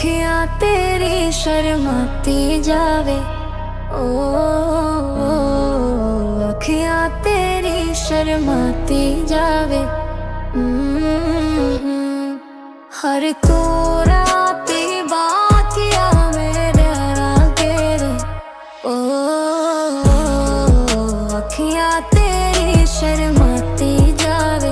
अखियां तेरी शर्माती जावे, ओ अखियां तेरी शर्माती जावे। हर तू राती बातिया मेरे तेरे, ओ अखियां तेरी शर्माती जावे।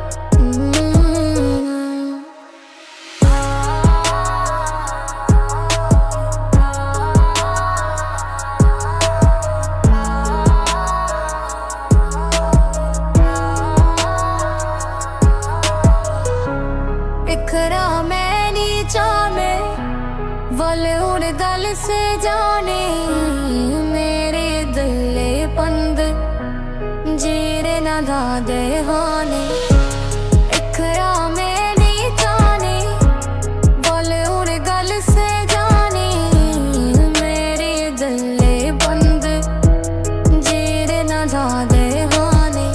बिखरा मैं नीचा में वल उड़ गल से जाने, मेरे दिले पंद जीरे न दादे हाने। बिखरा मैं नीचा ने वल उड़ गल से जाने, मेरे दिले पंद जीरे न दादे हाने।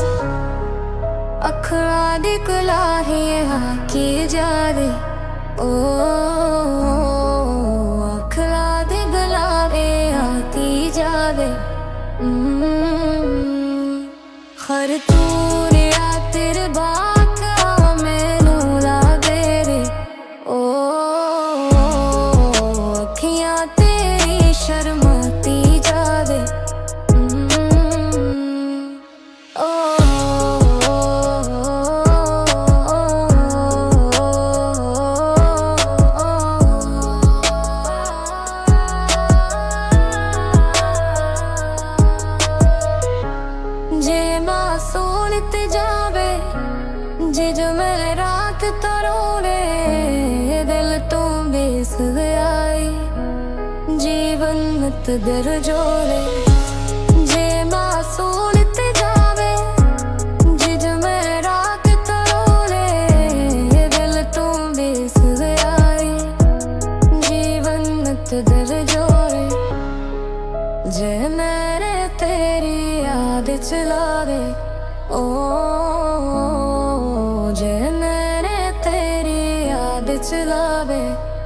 अखरा दी कुलाही की जावे, ओ अखरा दी गुलाबे आती जावे। हर तूर या तेरे बाका मैनू लागे रे, ओ अखियां तेरी शर्माती जावे। जे मासूम ते जावे जे जो मेरे रात तरोड़े, दिल तू बेस गयाई जीवन मत दर जोड़े। जे मासूम ते जावे जे जो मेरे रात तरोड़े, दिल तू बेस गयाई जीवन मत दर जोड़े। जे मेरे तेरी याद चलावे, ओ जे मेरे तेरी याद चलावे।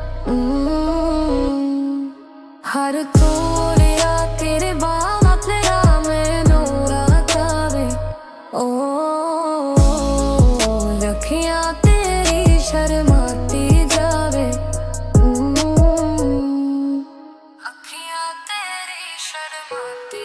हर तूर या तेरे बाप तेरा मैनू रातावे, ओ अखियां तेरी शर्माती जावे। अखियां तेरी शर्माती